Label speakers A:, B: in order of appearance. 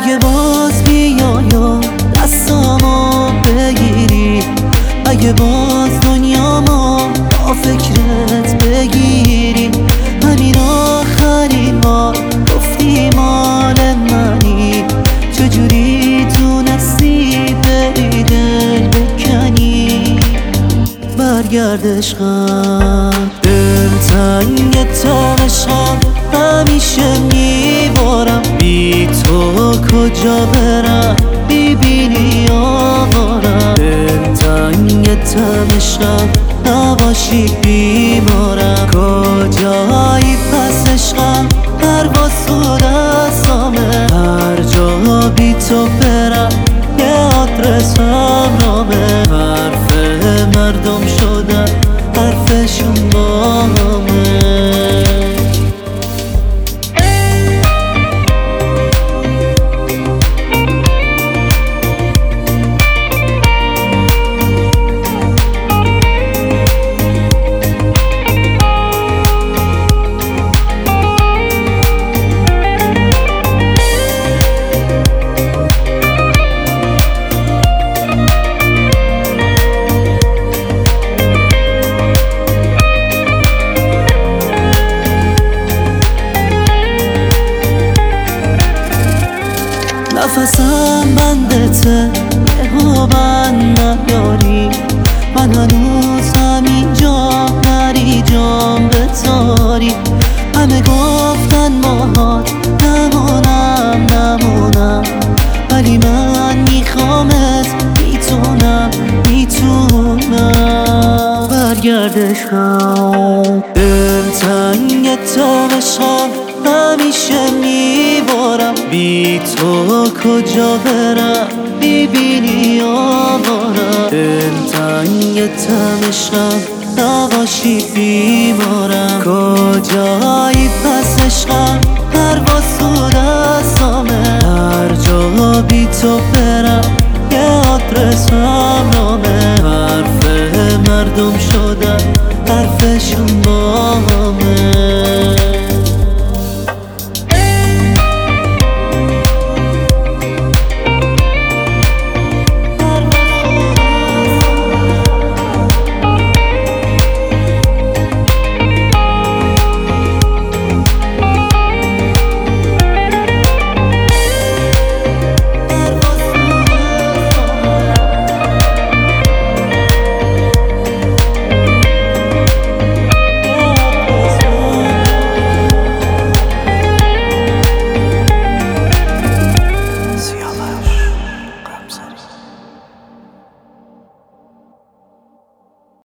A: اگه باز بیای و دستامو بگیری، اگه باز دنیامو با فکرت بگیری، همین آخرین بار گفتی مال منی، چجوری تونستی بری دل بکنی؟ برگرد عشقم، دلتنگ تم عشقم، همیشه میبارم، بی تو کجا برم میبینی آوارم. دلتنگ تم عشقم، نباشی بیمارم، کجایی پس عشقم، پرواز تو دستامه، هر جا بی تو برم یه آدرسم نامه، حرف مردم شدن حرفشون با همه. نفسم بندته یهو بند نیاری، من هنوز همینجام نری جام بتاری، همه گفتن ماهات نمونم، ولی من میخوامت، میتونم. برگرد عشقم، دلتنگ تم عشقم، همیشه میبارم، بی تو کجا برم میبینی آوارم. دلتنگ تم عشقم، نباشی بیمارم، کجایی پس عشقم، پرواز تو دستامه، هر جا بی تو برم یه آدرسم